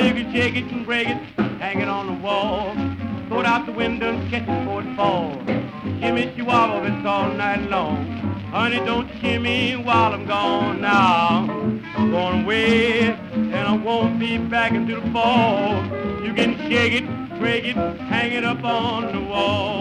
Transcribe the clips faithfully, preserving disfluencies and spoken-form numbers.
you can shake it and break it, hang it on the wall. Throw it out the window and catch it before it falls. Shimmy, she wobble, it's all night long. Honey, don't shimmy while I'm gone now. I'm going away, and I won't be back until the fall. You can shake it, break it, hang it up on the wall.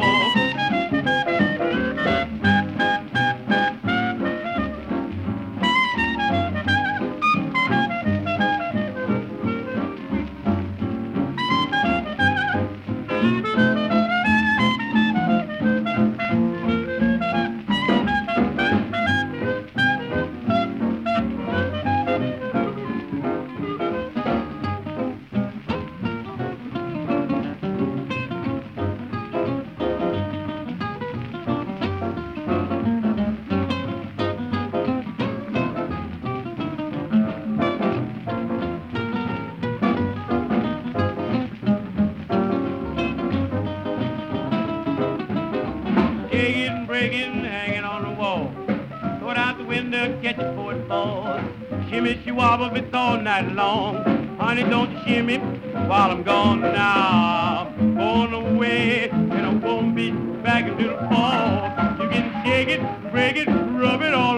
Catch it before it falls. Shimmy, she wobble, it's all night long. Honey, don't shimmy while I'm gone now. I'm going away, and I won't be back until the fall. You can shake it, break it, rub it all